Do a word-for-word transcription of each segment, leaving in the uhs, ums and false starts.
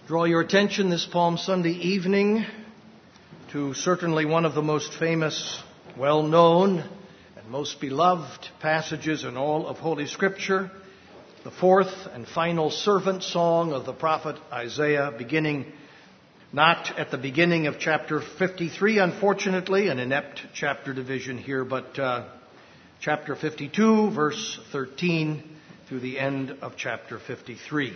Draw your attention this Palm Sunday evening to certainly one of the most famous, well-known, and most beloved passages in all of Holy Scripture, the fourth and final servant song of the prophet Isaiah, beginning not at the beginning of chapter fifty-three, unfortunately, an inept chapter division here, but uh, chapter fifty-two, verse thirteen, through the end of chapter fifty-three.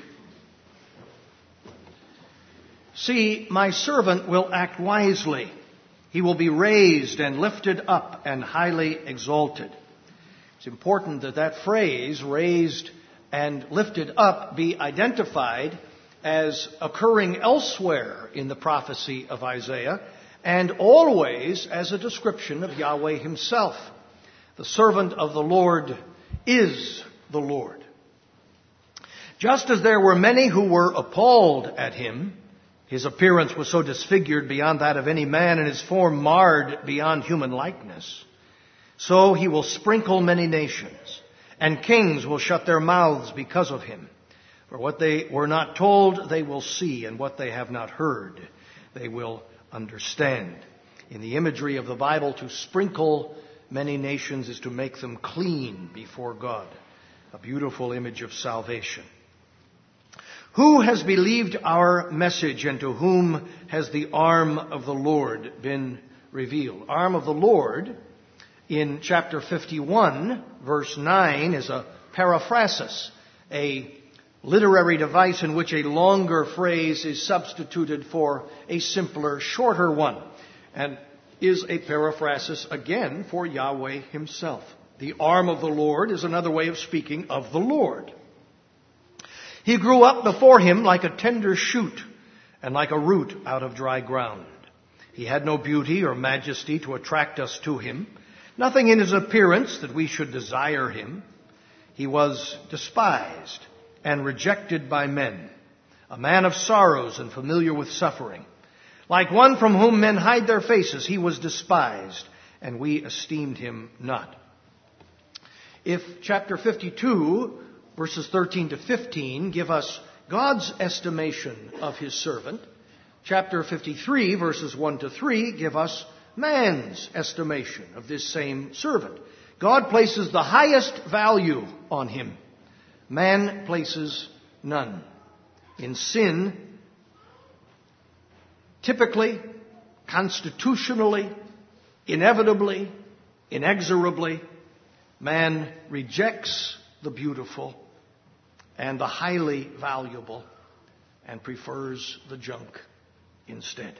See, my servant will act wisely. He will be raised and lifted up and highly exalted. It's important that that phrase, raised and lifted up, be identified as occurring elsewhere in the prophecy of Isaiah, and always as a description of Yahweh himself. The servant of the Lord is the Lord. Just as there were many who were appalled at him, his appearance was so disfigured beyond that of any man, and his form marred beyond human likeness, so he will sprinkle many nations, and kings will shut their mouths because of him. For what they were not told, they will see, and what they have not heard, they will understand. In the imagery of the Bible, to sprinkle many nations is to make them clean before God. A beautiful image of salvation. Who has believed our message, and to whom has the arm of the Lord been revealed? Arm of the Lord in chapter fifty-one, verse nine, is a periphrasis, a literary device in which a longer phrase is substituted for a simpler, shorter one, and is a periphrasis again for Yahweh himself. The arm of the Lord is another way of speaking of the Lord. He grew up before him like a tender shoot and like a root out of dry ground. He had no beauty or majesty to attract us to him, nothing in his appearance that we should desire him. He was despised and rejected by men, a man of sorrows and familiar with suffering. Like one from whom men hide their faces, he was despised, and we esteemed him not. If chapter fifty-two, verses thirteen to fifteen, give us God's estimation of his servant, chapter fifty-three, verses one to three, give us man's estimation of this same servant. God places the highest value on him. Man places none. In sin, typically, constitutionally, inevitably, inexorably, man rejects the beautiful and the highly valuable and prefers the junk instead.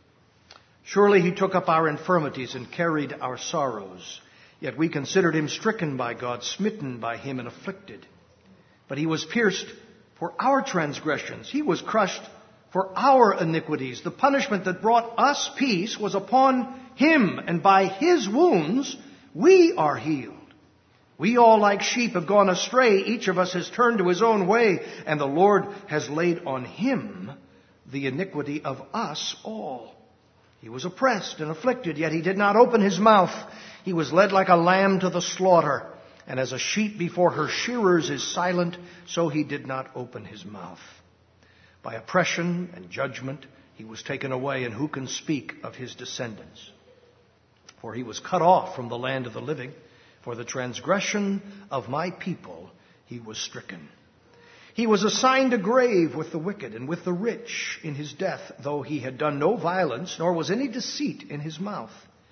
Surely he took up our infirmities and carried our sorrows. Yet we considered him stricken by God, smitten by him and afflicted. But he was pierced for our transgressions. He was crushed for our iniquities. The punishment that brought us peace was upon him, and by his wounds we are healed. We all like sheep have gone astray. Each of us has turned to his own way, and the Lord has laid on him the iniquity of us all. He was oppressed and afflicted, yet he did not open his mouth. He was led like a lamb to the slaughter, and as a sheep before her shearers is silent, so he did not open his mouth. By oppression and judgment he was taken away, and who can speak of his descendants? For he was cut off from the land of the living. For the transgression of my people he was stricken. He was assigned a grave with the wicked and with the rich in his death, though he had done no violence, nor was any deceit in his mouth.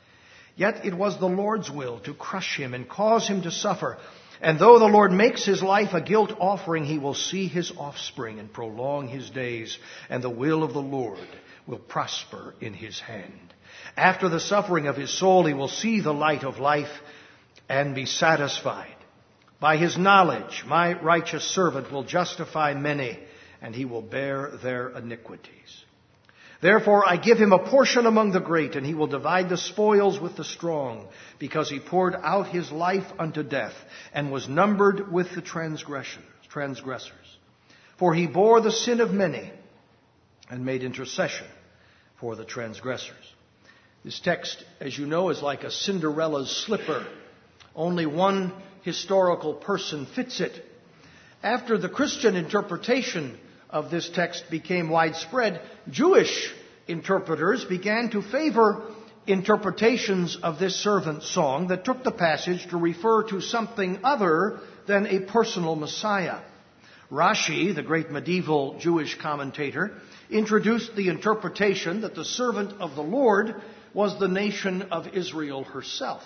Yet it was the Lord's will to crush him and cause him to suffer. And though the Lord makes his life a guilt offering, he will see his offspring and prolong his days, and the will of the Lord will prosper in his hand. After the suffering of his soul, he will see the light of life and be satisfied. By his knowledge, my righteous servant will justify many, and he will bear their iniquities. Therefore I give him a portion among the great, and he will divide the spoils with the strong, because he poured out his life unto death, and was numbered with the transgressors. transgressors. For he bore the sin of many, and made intercession for the transgressors. This text, as you know, is like a Cinderella's slipper. Only one historical person fits it. After the Christian interpretation of this text became widespread, Jewish interpreters began to favor interpretations of this servant song that took the passage to refer to something other than a personal Messiah. Rashi, the great medieval Jewish commentator, introduced the interpretation that the servant of the Lord was the nation of Israel herself.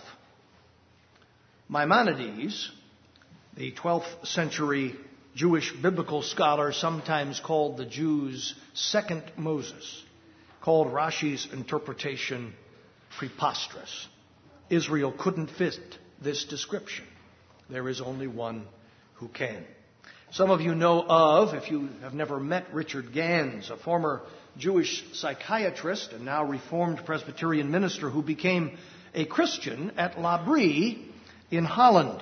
Maimonides, the twelfth century Jewish biblical scholar, sometimes called the Jews' second Moses, called Rashi's interpretation preposterous. Israel couldn't fit this description. There is only one who can. Some of you know of, if you have never met Richard Gans, a former Jewish psychiatrist and now Reformed Presbyterian minister who became a Christian at La Brie in Holland.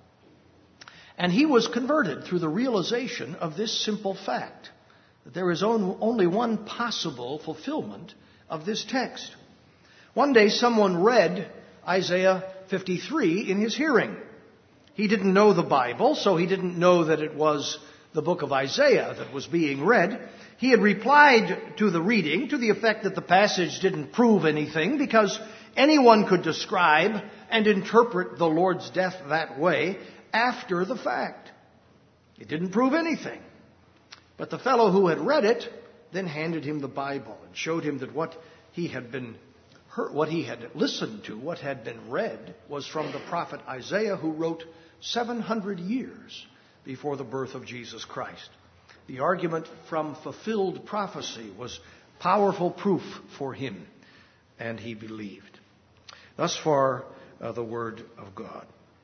And he was converted through the realization of this simple fact, that there is only one possible fulfillment of this text. One day someone read Isaiah fifty-three in his hearing. He didn't know the Bible, so he didn't know that it was the book of Isaiah that was being read. He had replied to the reading to the effect that the passage didn't prove anything because anyone could describe and interpret the Lord's death that way after the fact. It didn't prove anything. But the fellow who had read it then handed him the Bible and showed him that what he had been heard, what he had listened to, what had been read, was from the prophet Isaiah, who wrote seven hundred years before the birth of Jesus Christ. The argument from fulfilled prophecy was powerful proof for him, and he believed. Thus far, uh, the word of God.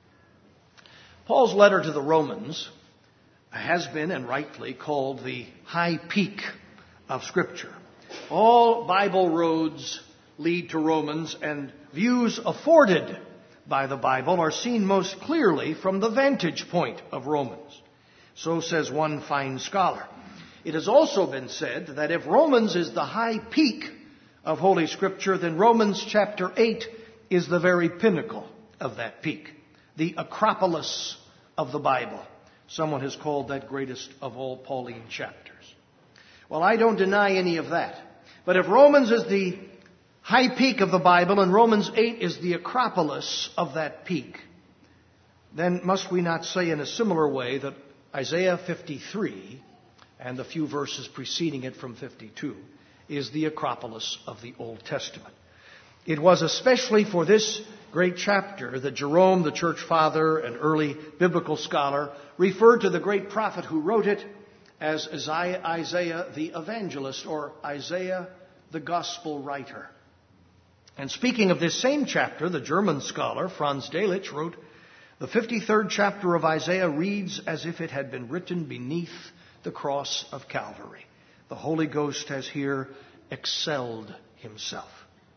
Paul's letter to the Romans has been, and rightly, called the high peak of Scripture. All Bible roads lead to Romans, and views afforded by the Bible are seen most clearly from the vantage point of Romans. So says one fine scholar. It has also been said that if Romans is the high peak of Holy Scripture, then Romans chapter eight is the very pinnacle of that peak, the Acropolis of the Bible. Someone has called that greatest of all Pauline chapters. Well, I don't deny any of that. But if Romans is the high peak of the Bible and Romans eight is the Acropolis of that peak, then must we not say in a similar way that Isaiah fifty-three and the few verses preceding it from fifty-two is the Acropolis of the Old Testament? It was especially for this great chapter that Jerome, the church father and early biblical scholar, referred to the great prophet who wrote it as Isaiah, Isaiah the evangelist, or Isaiah the gospel writer. And speaking of this same chapter, the German scholar Franz Delitzsch wrote, "The fifty-third chapter of Isaiah reads as if it had been written beneath the cross of Calvary. The Holy Ghost has here excelled himself."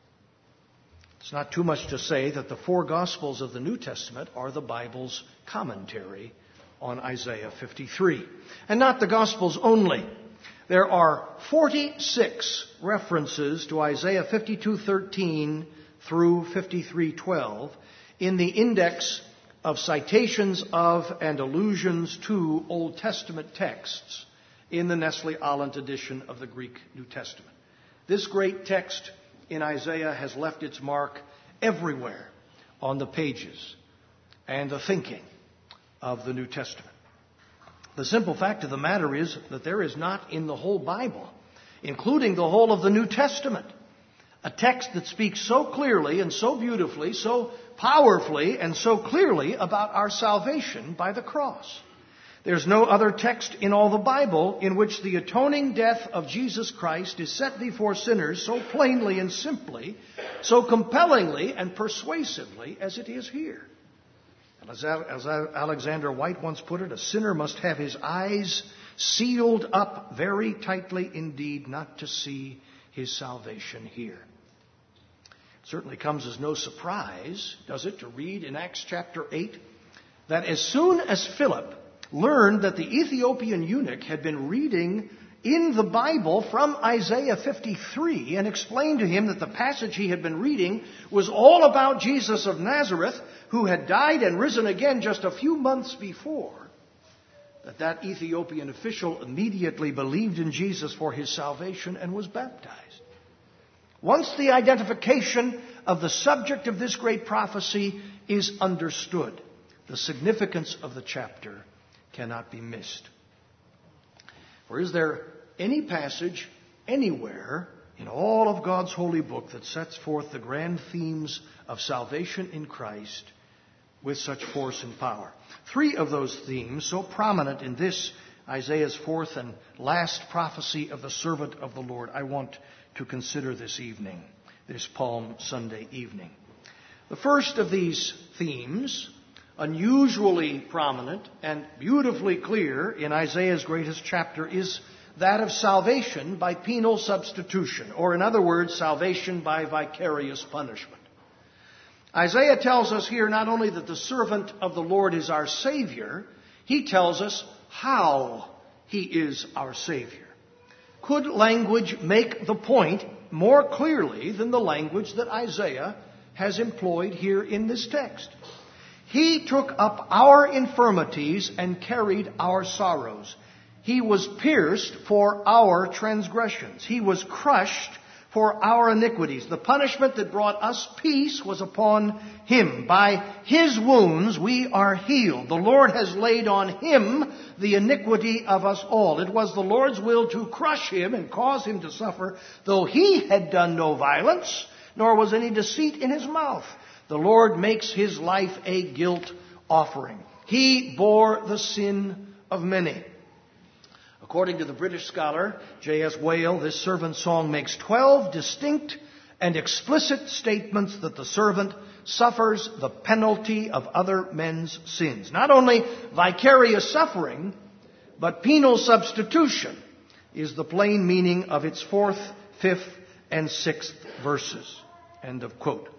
It's not too much to say that the four Gospels of the New Testament are the Bible's commentary on Isaiah fifty-three. And not the Gospels only. There are forty-six references to Isaiah fifty-two thirteen through fifty-three twelve in the index of citations of and allusions to Old Testament texts in the Nestle-Aland edition of the Greek New Testament. This great text in Isaiah has left its mark everywhere on the pages and the thinking of the New Testament. The simple fact of the matter is that there is not in the whole Bible, including the whole of the New Testament, a text that speaks so clearly and so beautifully, so powerfully and so clearly about our salvation by the cross. There's no other text in all the Bible in which the atoning death of Jesus Christ is set before sinners so plainly and simply, so compellingly and persuasively as it is here. And as Alexander White once put it, a sinner must have his eyes sealed up very tightly indeed not to see his salvation here. It certainly comes as no surprise, does it, to read in Acts chapter eight that as soon as Philip learned that the Ethiopian eunuch had been reading in the Bible from Isaiah fifty-three and explained to him that the passage he had been reading was all about Jesus of Nazareth, who had died and risen again just a few months before, that that Ethiopian official immediately believed in Jesus for his salvation and was baptized. Once the identification of the subject of this great prophecy is understood, the significance of the chapter cannot be missed. For is there any passage anywhere in all of God's holy book that sets forth the grand themes of salvation in Christ with such force and power? Three of those themes, so prominent in this, Isaiah's fourth and last prophecy of the servant of the Lord, I want to consider this evening, this Palm Sunday evening. The first of these themes, unusually prominent and beautifully clear in Isaiah's greatest chapter, is that of salvation by penal substitution, or in other words, salvation by vicarious punishment. Isaiah tells us here not only that the servant of the Lord is our Savior, he tells us how he is our Savior. Could language make the point more clearly than the language that Isaiah has employed here in this text? He took up our infirmities and carried our sorrows. He was pierced for our transgressions. He was crushed for our iniquities. The punishment that brought us peace was upon him. By his wounds we are healed. The Lord has laid on him the iniquity of us all. It was the Lord's will to crush him and cause him to suffer, though he had done no violence, nor was any deceit in his mouth. The Lord makes his life a guilt offering. He bore the sin of many. According to the British scholar J S Whale, this servant song makes twelve distinct and explicit statements that the servant suffers the penalty of other men's sins. Not only vicarious suffering, but penal substitution is the plain meaning of its fourth, fifth, and sixth verses. End of quote.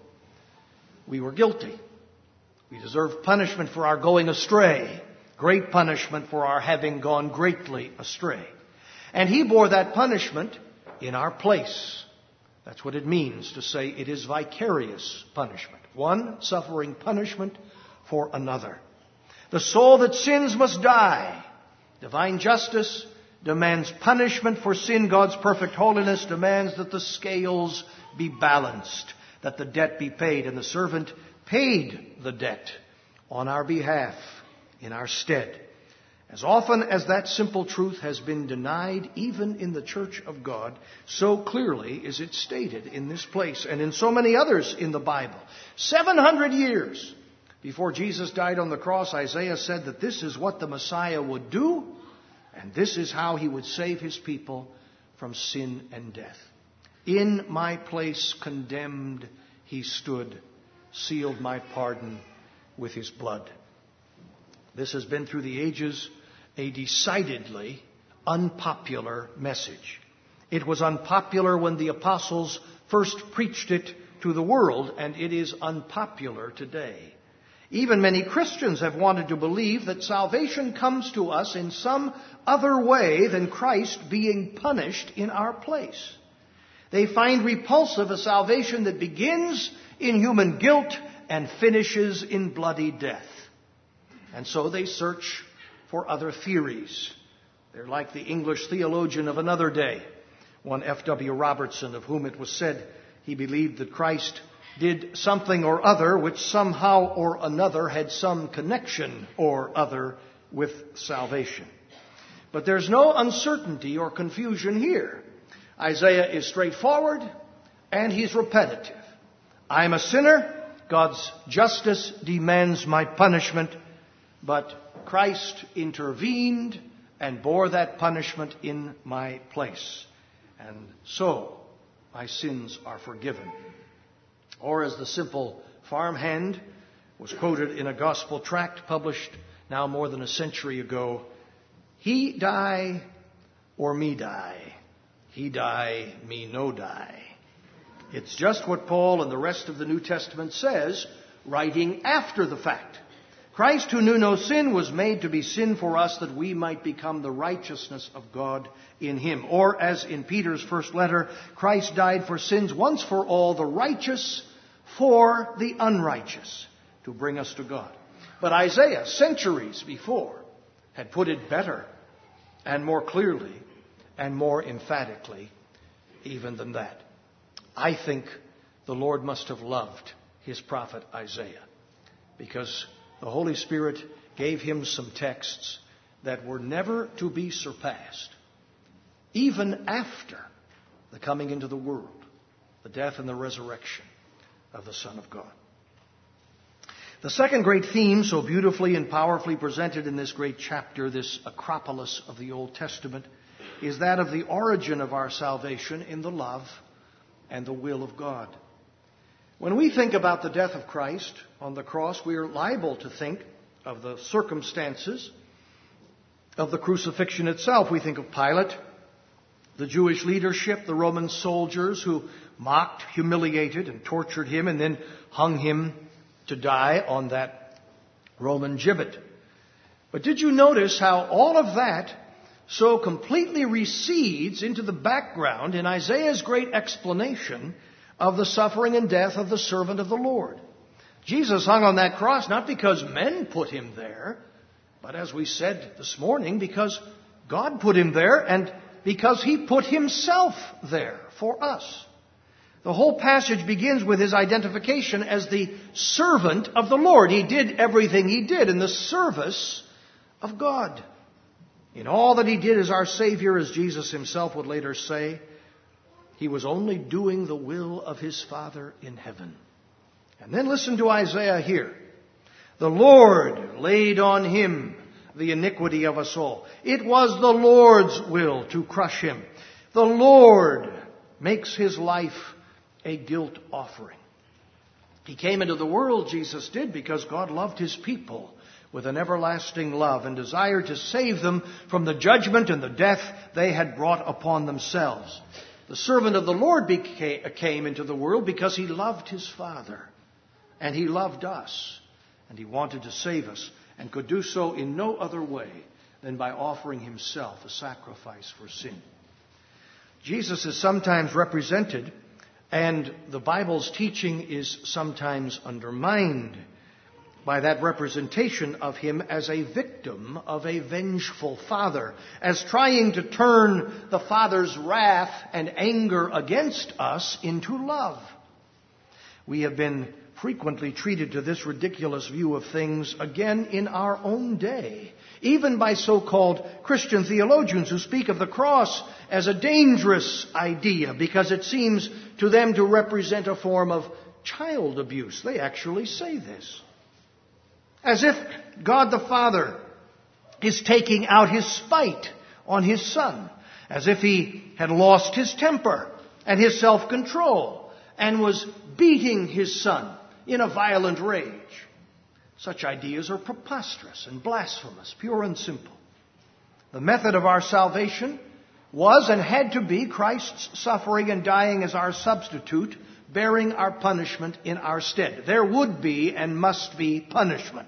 We were guilty. We deserve punishment for our going astray. Great punishment for our having gone greatly astray. And he bore that punishment in our place. That's what it means to say it is vicarious punishment. One suffering punishment for another. The soul that sins must die. Divine justice demands punishment for sin. God's perfect holiness demands that the scales be balanced, that the debt be paid. And the servant paid the debt on our behalf, in our stead. As often as that simple truth has been denied, even in the church of God, so clearly is it stated in this place and in so many others in the Bible. seven hundred years before Jesus died on the cross, Isaiah said that this is what the Messiah would do, and this is how he would save his people from sin and death. In my place condemned he stood, sealed my pardon with his blood. This has been through the ages a decidedly unpopular message. It was unpopular when the apostles first preached it to the world, and it is unpopular today. Even many Christians have wanted to believe that salvation comes to us in some other way than Christ being punished in our place. They find repulsive a salvation that begins in human guilt and finishes in bloody death. And so they search for other theories. They're like the English theologian of another day, one F W Robertson, of whom it was said he believed that Christ did something or other which somehow or another had some connection or other with salvation. But there's no uncertainty or confusion here. Isaiah is straightforward and he's repetitive. I'm a sinner. God's justice demands my punishment. But Christ intervened and bore that punishment in my place. And so my sins are forgiven. Or as the simple farmhand was quoted in a gospel tract published now more than a century ago, he die or me die. He die, me no die. It's just what Paul and the rest of the New Testament says, writing after the fact. Christ, who knew no sin, was made to be sin for us that we might become the righteousness of God in him. Or as in Peter's first letter, Christ died for sins once for all, the righteous for the unrighteous, to bring us to God. But Isaiah, centuries before, had put it better and more clearly and more emphatically even than that. I think the Lord must have loved his prophet Isaiah, because the Holy Spirit gave him some texts that were never to be surpassed, even after the coming into the world, the death and the resurrection of the Son of God. The second great theme, so beautifully and powerfully presented in this great chapter, this Acropolis of the Old Testament, is that of the origin of our salvation in the love and the will of God. When we think about the death of Christ on the cross, we are liable to think of the circumstances of the crucifixion itself. We think of Pilate, the Jewish leadership, the Roman soldiers who mocked, humiliated, and tortured him and then hung him to die on that Roman gibbet. But did you notice how all of that so completely recedes into the background in Isaiah's great explanation of the suffering and death of the servant of the Lord? Jesus hung on that cross not because men put him there, but as we said this morning, because God put him there and because he put himself there for us. The whole passage begins with his identification as the servant of the Lord. He did everything he did in the service of God. In all that he did as our Savior, as Jesus himself would later say, he was only doing the will of his Father in heaven. And then listen to Isaiah here. The Lord laid on him the iniquity of us all. It was the Lord's will to crush him. The Lord makes his life a guilt offering. He came into the world, Jesus did, because God loved his people with an everlasting love and desired to save them from the judgment and the death they had brought upon themselves. The servant of the Lord became, came into the world because he loved his Father, and he loved us, and he wanted to save us, and could do so in no other way than by offering himself a sacrifice for sin. Jesus is sometimes represented, and the Bible's teaching is sometimes undermined by that representation of him as a victim of a vengeful father, as trying to turn the Father's wrath and anger against us into love. We have been frequently treated to this ridiculous view of things again in our own day, even by so-called Christian theologians who speak of the cross as a dangerous idea because it seems to them to represent a form of child abuse. They actually say this. As if God the Father is taking out his spite on his Son, as if he had lost his temper and his self-control and was beating his Son in a violent rage. Such ideas are preposterous and blasphemous, pure and simple. The method of our salvation was and had to be Christ's suffering and dying as our substitute, bearing our punishment in our stead. There would be and must be punishment.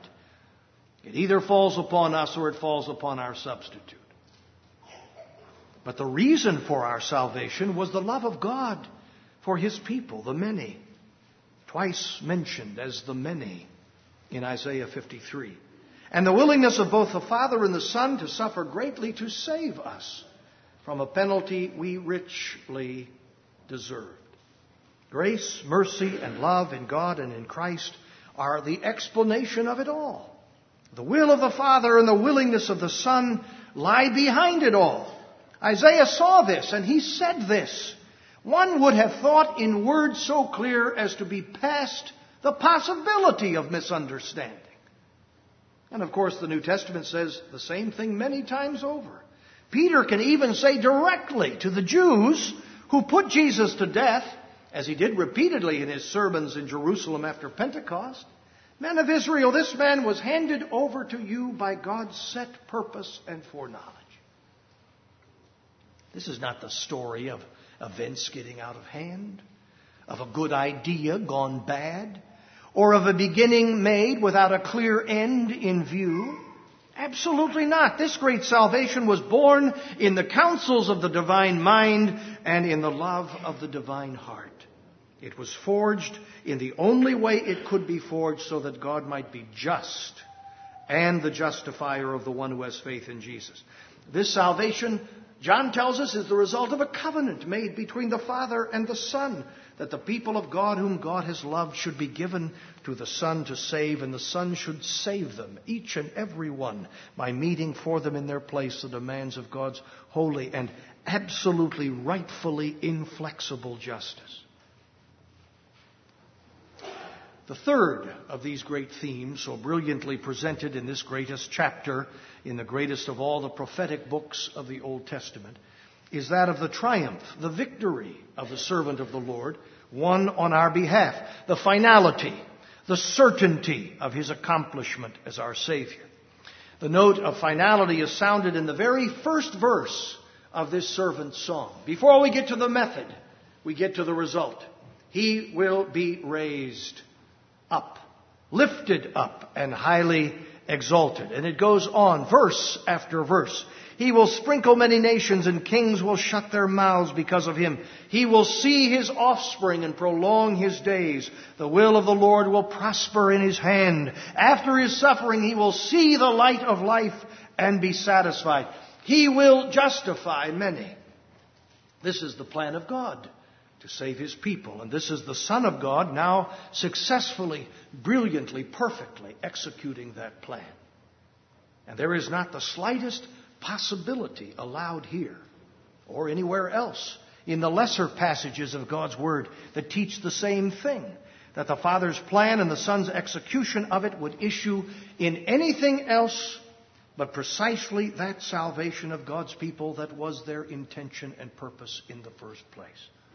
It either falls upon us or it falls upon our substitute. But the reason for our salvation was the love of God for his people, the many. Twice mentioned as the many in Isaiah fifty-three. And the willingness of both the Father and the Son to suffer greatly to save us from a penalty we richly deserved. Grace, mercy, and love in God and in Christ are the explanation of it all. The will of the Father and the willingness of the Son lie behind it all. Isaiah saw this and he said this. One would have thought in words so clear as to be past the possibility of misunderstanding. And of course the New Testament says the same thing many times over. Peter can even say directly to the Jews who put Jesus to death, as he did repeatedly in his sermons in Jerusalem after Pentecost, Men of Israel, this man was handed over to you by God's set purpose and foreknowledge. This is not the story of events getting out of hand, of a good idea gone bad, or of a beginning made without a clear end in view. Absolutely not. This great salvation was born in the counsels of the divine mind and in the love of the divine heart. It was forged in the only way it could be forged so that God might be just and the justifier of the one who has faith in Jesus. This salvation, John tells us, is the result of a covenant made between the Father and the Son, that the people of God whom God has loved should be given to the Son to save, and the Son should save them, each and every one, by meeting for them in their place the demands of God's holy and absolutely, rightfully inflexible justice. The third of these great themes, so brilliantly presented in this greatest chapter, in the greatest of all the prophetic books of the Old Testament, is that of the triumph, the victory of the servant of the Lord, won on our behalf, the finality, the certainty of his accomplishment as our Savior. The note of finality is sounded in the very first verse of this servant's song. Before we get to the method, we get to the result. He will be raised up, lifted up, and highly exalted. And it goes on, verse after verse. He will sprinkle many nations, and kings will shut their mouths because of him. He will see his offspring and prolong his days. The will of the Lord will prosper in his hand. After his suffering, he will see the light of life and be satisfied. He will justify many. This is the plan of God, to save his people. And this is the Son of God now successfully, brilliantly, perfectly executing that plan. And there is not the slightest possibility allowed here or anywhere else in the lesser passages of God's Word that teach the same thing, that the Father's plan and the Son's execution of it would issue in anything else but precisely that salvation of God's people that was their intention and purpose in the first place.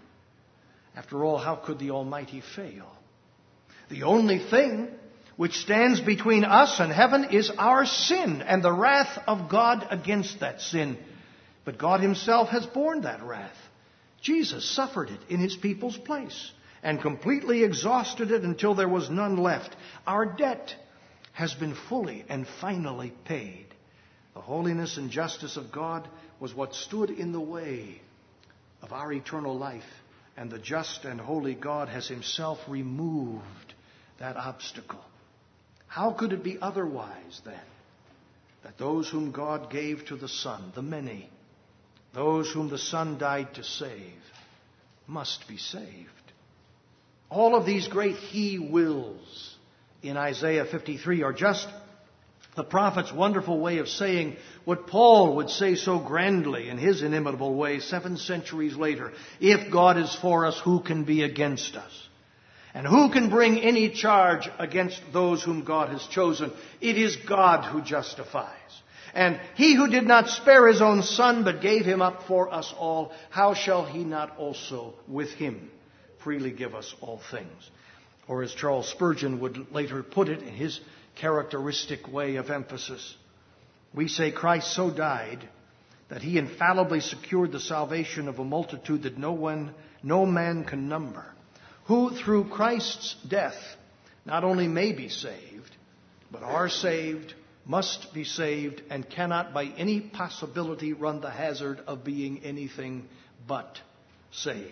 After all, how could the Almighty fail? The only thing which stands between us and heaven is our sin and the wrath of God against that sin. But God himself has borne that wrath. Jesus suffered it in his people's place and completely exhausted it until there was none left. Our debt has been fully and finally paid. The holiness and justice of God was what stood in the way of our eternal life, and the just and holy God has himself removed that obstacle. How could it be otherwise, then, that those whom God gave to the Son, the many, those whom the Son died to save, must be saved? All of these great he wills in Isaiah fifty-three are just the prophet's wonderful way of saying what Paul would say so grandly in his inimitable way seven centuries later. If God is for us, who can be against us? And who can bring any charge against those whom God has chosen? It is God who justifies. And he who did not spare his own Son, but gave him up for us all, how shall he not also with him freely give us all things? Or as Charles Spurgeon would later put it in his characteristic way of emphasis, we say Christ so died that he infallibly secured the salvation of a multitude that no one, no man can number, who through Christ's death not only may be saved, but are saved, must be saved, and cannot by any possibility run the hazard of being anything but saved.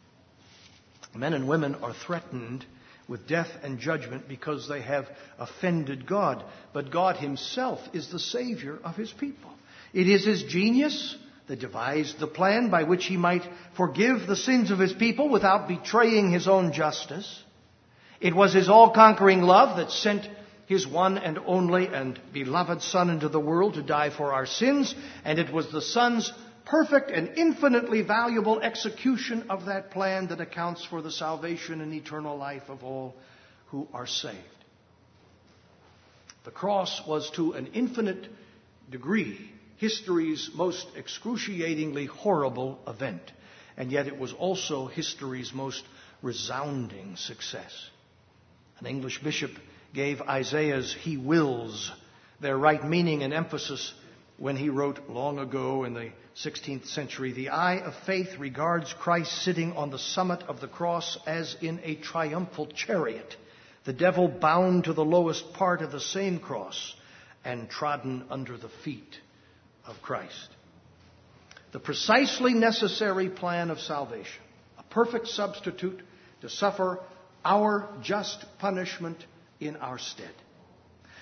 Men and women are threatened with death and judgment because they have offended God. But God himself is the Savior of his people. It is his genius that devised the plan by which he might forgive the sins of his people without betraying his own justice. It was his all-conquering love that sent his one and only and beloved Son into the world to die for our sins. And it was the Son's perfect and infinitely valuable execution of that plan that accounts for the salvation and eternal life of all who are saved. The cross was to an infinite degree history's most excruciatingly horrible event, and yet it was also history's most resounding success. An English bishop gave Isaiah's "he wills" their right meaning and emphasis when he wrote long ago in the sixteenth century, "The eye of faith regards Christ sitting on the summit of the cross as in a triumphal chariot, the devil bound to the lowest part of the same cross and trodden under the feet of Christ." The precisely necessary plan of salvation, a perfect substitute to suffer our just punishment in our stead.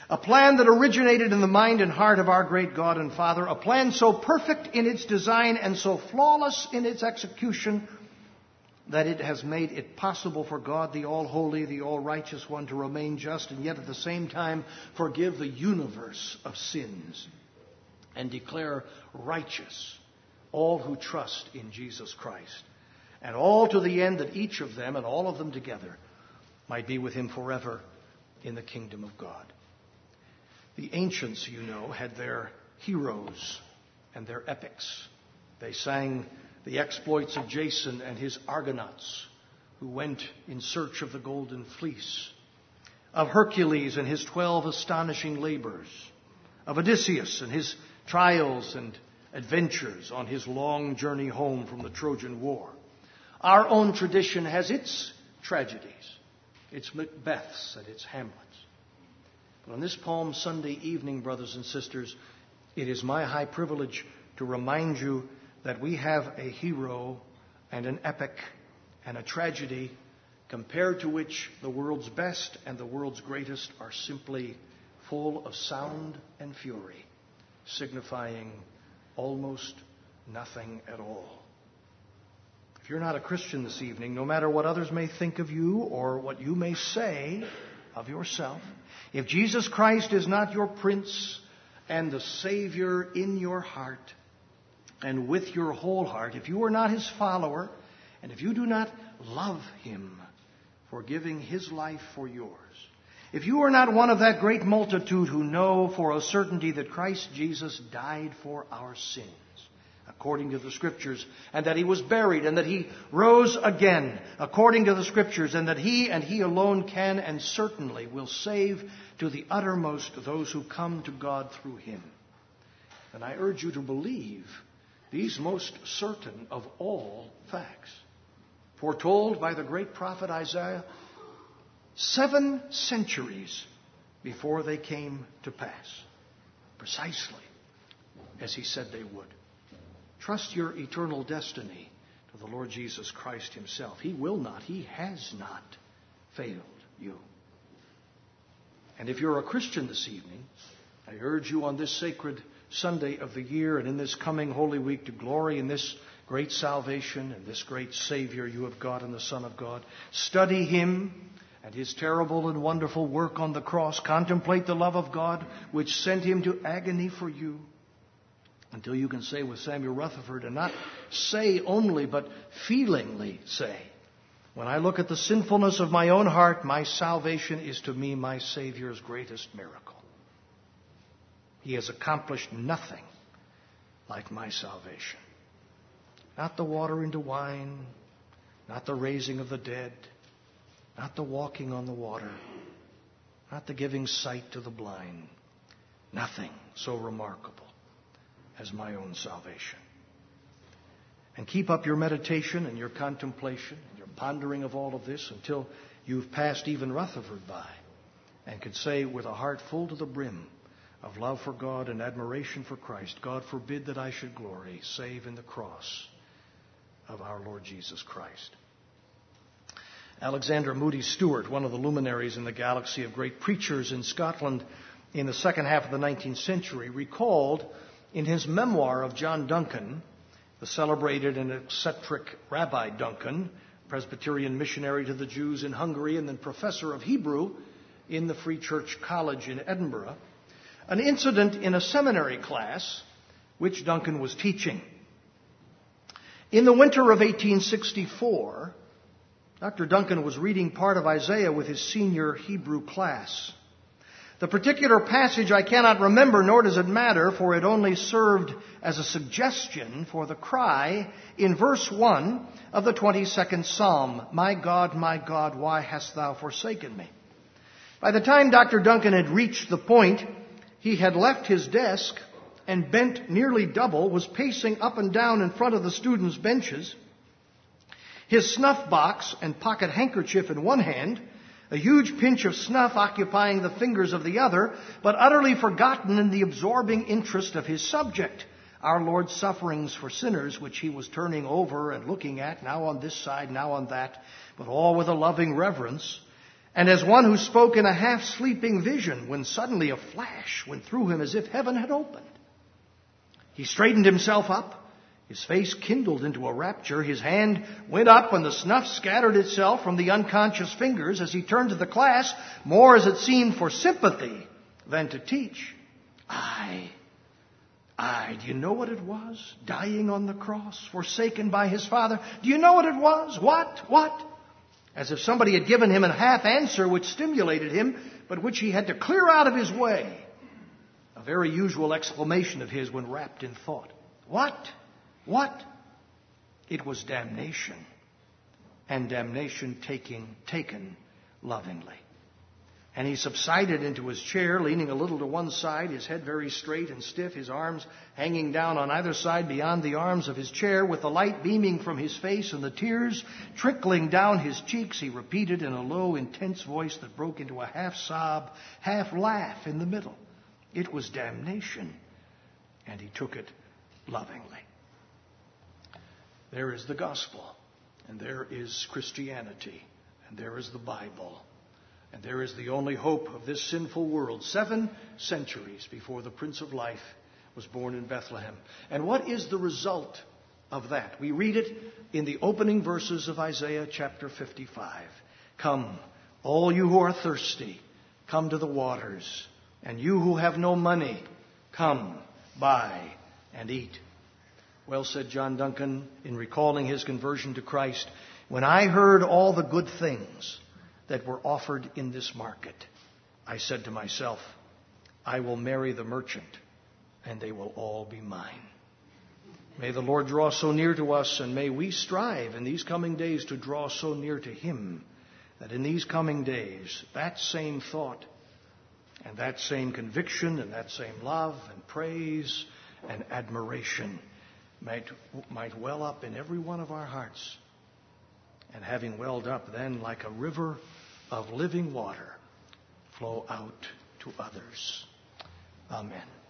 A plan that originated in the mind and heart of our great God and Father. A plan so perfect in its design and so flawless in its execution that it has made it possible for God, the all-holy, the all-righteous one, to remain just and yet at the same time forgive the universe of sins and declare righteous all who trust in Jesus Christ. And all to the end that each of them and all of them together might be with him forever in the kingdom of God. The ancients, you know, had their heroes and their epics. They sang the exploits of Jason and his Argonauts, who went in search of the golden fleece, of Hercules and his twelve astonishing labors, of Odysseus and his trials and adventures on his long journey home from the Trojan War. Our own tradition has its tragedies, its Macbeths and its Hamlets. But on this Palm Sunday evening, brothers and sisters, it is my high privilege to remind you that we have a hero and an epic and a tragedy compared to which the world's best and the world's greatest are simply full of sound and fury, signifying almost nothing at all. If you're not a Christian this evening, no matter what others may think of you or what you may say of yourself, if Jesus Christ is not your Prince and the Savior in your heart and with your whole heart, if you are not his follower, and if you do not love him for giving his life for yours, if you are not one of that great multitude who know for a certainty that Christ Jesus died for our sins, according to the Scriptures, and that he was buried, and that he rose again, according to the Scriptures, and that he and he alone can and certainly will save to the uttermost those who come to God through him, then I urge you to believe these most certain of all facts, foretold by the great prophet Isaiah seven centuries before they came to pass, precisely as he said they would. Trust your eternal destiny to the Lord Jesus Christ himself. He will not, he has not failed you. And if you're a Christian this evening, I urge you on this sacred Sunday of the year and in this coming Holy Week to glory in this great salvation and this great Savior you have got in the Son of God. Study him and his terrible and wonderful work on the cross. Contemplate the love of God which sent him to agony for you, until you can say with Samuel Rutherford, and not say only, but feelingly say, when I look at the sinfulness of my own heart, my salvation is to me my Savior's greatest miracle. He has accomplished nothing like my salvation. Not the water into wine, not the raising of the dead, not the walking on the water, not the giving sight to the blind. Nothing so remarkable as my own salvation. And keep up your meditation and your contemplation and your pondering of all of this until you've passed even Rutherford by and can say with a heart full to the brim of love for God and admiration for Christ, God forbid that I should glory save in the cross of our Lord Jesus Christ. Alexander Moody Stewart, one of the luminaries in the galaxy of great preachers in Scotland in the second half of the nineteenth century, recalled in his memoir of John Duncan, the celebrated and eccentric Rabbi Duncan, Presbyterian missionary to the Jews in Hungary and then professor of Hebrew in the Free Church College in Edinburgh, an incident in a seminary class which Duncan was teaching. In the winter of eighteen sixty-four, Doctor Duncan was reading part of Isaiah with his senior Hebrew class. The particular passage I cannot remember, nor does it matter, for it only served as a suggestion for the cry in verse one of the twenty-second Psalm, "My God, my God, why hast thou forsaken me?" By the time Doctor Duncan had reached the point, he had left his desk and bent nearly double, was pacing up and down in front of the students' benches, his snuff box and pocket handkerchief in one hand, a huge pinch of snuff occupying the fingers of the other, but utterly forgotten in the absorbing interest of his subject, our Lord's sufferings for sinners, which he was turning over and looking at, now on this side, now on that, but all with a loving reverence. And as one who spoke in a half-sleeping vision, when suddenly a flash went through him as if heaven had opened. He straightened himself up. His face kindled into a rapture. His hand went up and the snuff scattered itself from the unconscious fingers as he turned to the class, more as it seemed for sympathy than to teach. I, I, do you know what it was? Dying on the cross, forsaken by his Father. Do you know what it was? What? What? As if somebody had given him a half answer which stimulated him, but which he had to clear out of his way. A very usual exclamation of his when wrapped in thought. What? What? It was damnation. And damnation taking, taken lovingly. And he subsided into his chair, leaning a little to one side, his head very straight and stiff, his arms hanging down on either side beyond the arms of his chair, with the light beaming from his face and the tears trickling down his cheeks. He repeated in a low, intense voice that broke into a half sob, half laugh in the middle. It was damnation, and he took it lovingly. There is the gospel, and there is Christianity, and there is the Bible. And there is the only hope of this sinful world, seven centuries before the Prince of Life was born in Bethlehem. And what is the result of that? We read it in the opening verses of Isaiah chapter fifty-five. Come, all you who are thirsty, come to the waters. And you who have no money, come, buy and eat. Well said John Duncan in recalling his conversion to Christ. When I heard all the good things that were offered in this market, I said to myself, I will marry the merchant, and they will all be mine. May the Lord draw so near to us, and may we strive in these coming days to draw so near to Him, that in these coming days, that same thought, and that same conviction, and that same love, and praise, and admiration might, might well up in every one of our hearts. And having welled up then like a river of living water, flow out to others. Amen.